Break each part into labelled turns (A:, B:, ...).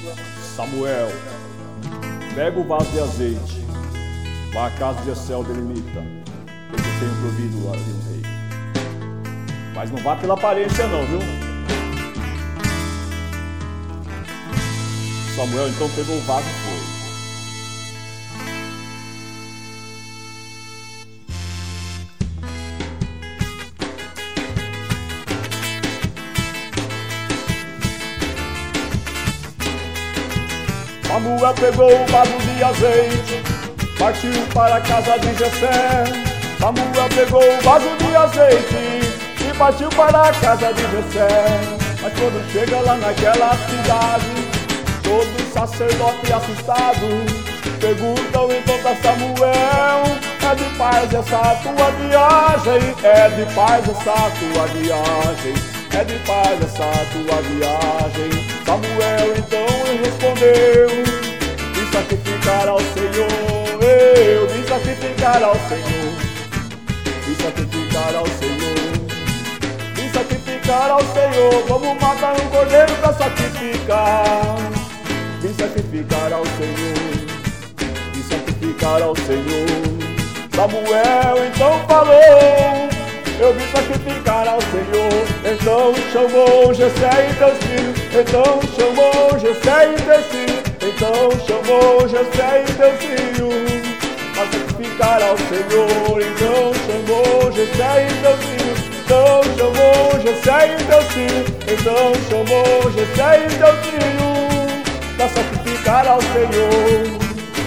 A: Samuel, pega o vaso de azeite, vá à casa de Jessé o Belemita, porque eu tenho provido ali um rei. Mas não vá pela aparência não, viu? Samuel então pegou o vaso e foi. Samuel pegou o vaso de azeite, partiu para a casa de Jessé. Samuel pegou o vaso de azeite e partiu para a casa de Jessé. Mas quando chega lá naquela cidade, todo sacerdote assustado perguntam então para Samuel: é de paz essa tua viagem? É de paz essa tua viagem? É de paz essa tua viagem? Samuel então respondeu: vim sacrificar ao Senhor, eu vim sacrificar ao Senhor, vim sacrificar ao Senhor, vim sacrificar ao Senhor. Vamos matar um cordeiro para sacrificar. Vim sacrificar ao Senhor, vim sacrificar ao Senhor. Samuel então falou: eu vim sacrificar ao Senhor. Então chamou Jessé e teus filhos. Então chamou Jessé e teus filhos. Então chamou Jessé e teus filhos para sacrificar ao Senhor. Então chamou Jessé e teus filhos. Então chamou Jessé e teus filhos. Então chamou Jessé e teus filhos para sacrificar ao Senhor.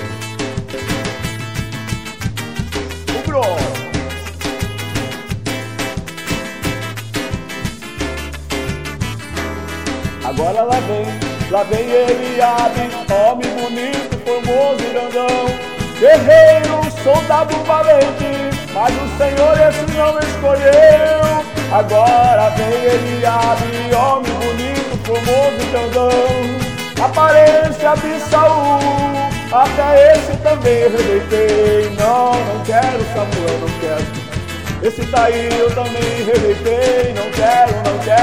A: O glória. Agora lá vem Eliabe, homem bonito, formoso e grandão, guerreiro, soldado valente, mas o Senhor esse não escolheu. Agora vem Eliabe, homem bonito, formoso e grandão, aparência de Saul, até esse também rejeitei. Não quero Samuel, não quero. Esse daí eu também rejeitei. Não quero.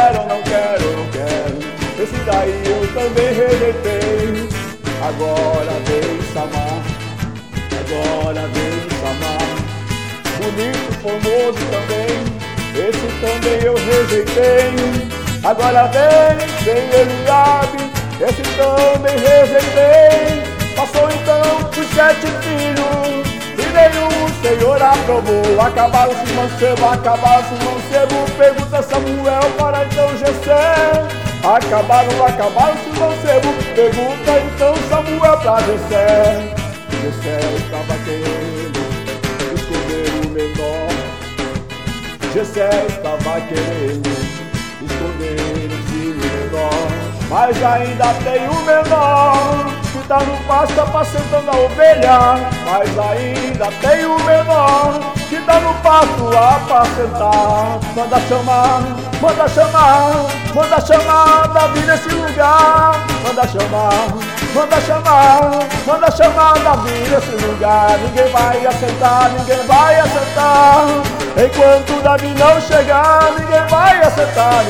A: Esse daí eu também rejeitei. Agora vem Samar, agora vem Samar, bonito, formoso também, esse também eu rejeitei. Agora vem Eliabe, esse também rejeitei. Passou então os 7 filhos e nenhum o Senhor aprovou. Acabaram-se os mancebos, pergunta Samuel para então Jessé. Acabaram-se os mancebos, pergunta então Samuel para Jessé. Jessé estava querendo esconder o menor. Jessé estava querendo esconder o filho menor. Mas ainda tem o menor que tá no pasto apacentando a ovelha. Mas ainda tem o menor que tá no pasto a apacentar. Manda chamar Davi nesse lugar. Manda chamar Davi nesse lugar. Ninguém vai assentar. Enquanto Davi não chegar, ninguém vai assentar.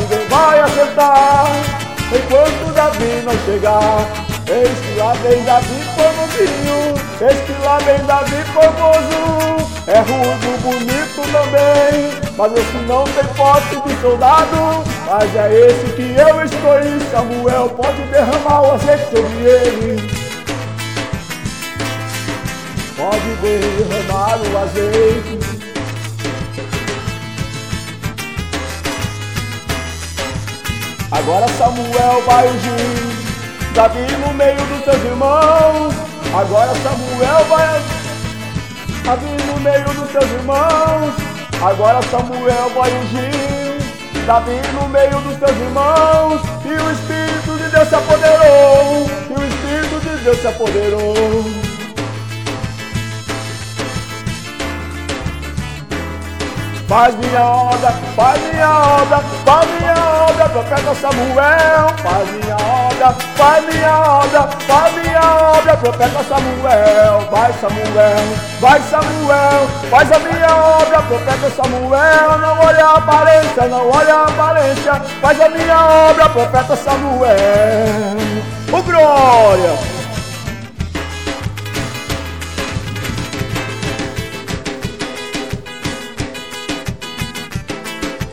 A: Enquanto Davi não chegar, eis que lá vem Davi formosinho, eis que lá vem Davi formoso. É rudo, bonito também, mas esse não tem porte de soldado. Mas é esse que eu escolhi. Samuel pode derramar o azeite sobre ele. Pode derramar o azeite. Agora Samuel vai ungir Davi no meio dos seus irmãos. Agora Samuel vai Davi no meio dos seus irmãos. Agora Samuel vai ungir Davi no meio dos seus irmãos. E o Espírito de Deus se apoderou. Faz minha obra, profeta Samuel. Faz minha obra, profeta Samuel. Vai Samuel, faz a minha obra, profeta Samuel. Não olha a aparência, faz a minha obra, profeta Samuel. Ô glória!